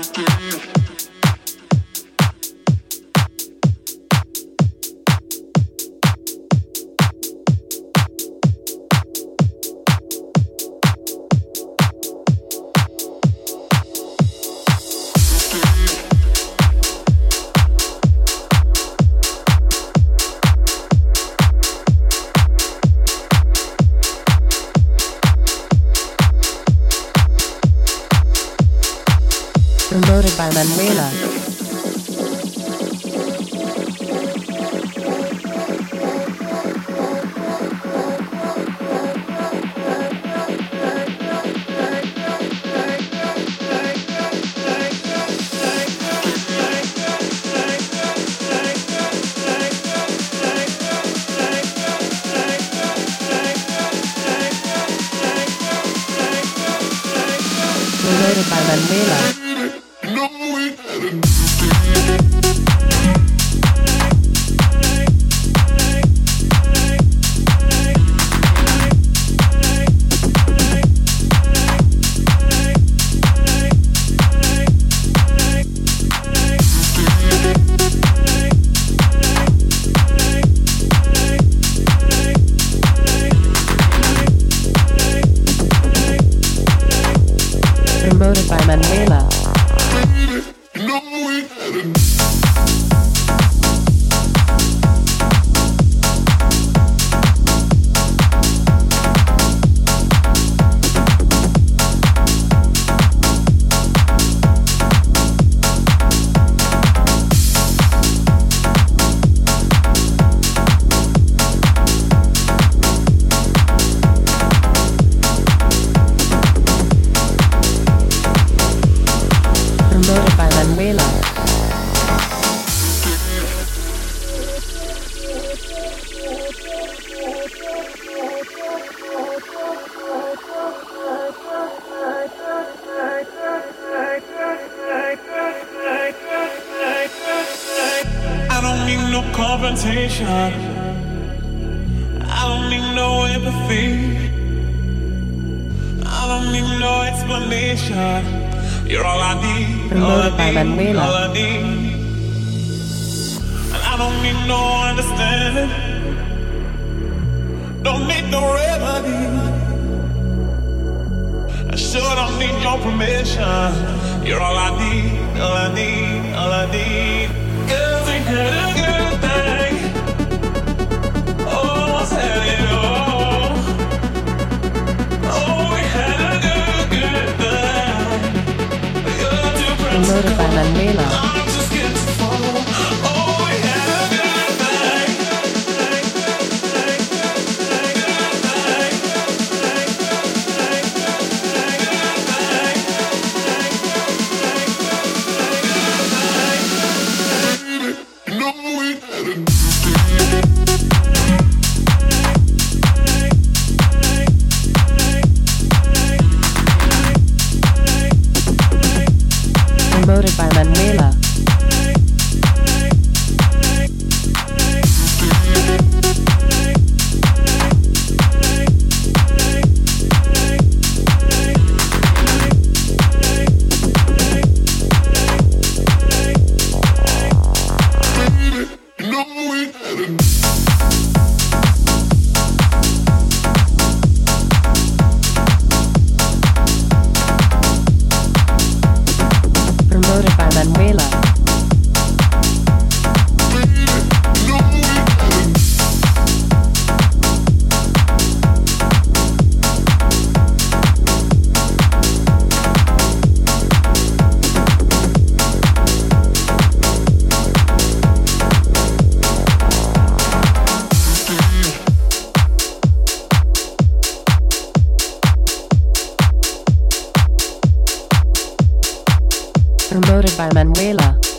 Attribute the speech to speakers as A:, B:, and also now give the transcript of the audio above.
A: Promoted by Manuela. Promoted by Manuela. Promoted by Manuela. Promoted by Manuela.
B: I don't need no confrontation. I don't need no empathy. I don't need no explanation. You're all I need.
A: Promoted by Manuela.
B: All I need. And I don't need no understanding. Don't need no remedy. I sure don't need your permission. You're all I need. All I need. All I need. 'Cause we had a good thing. Almost had it all. Oh, we had a good thing.
A: Promoted by Manuela.
B: I'm just getting to follow. Oh, we had a good thing. No, we had a
A: Promoted by Manuela. Promoted by Manuela. Promoted by Manuela.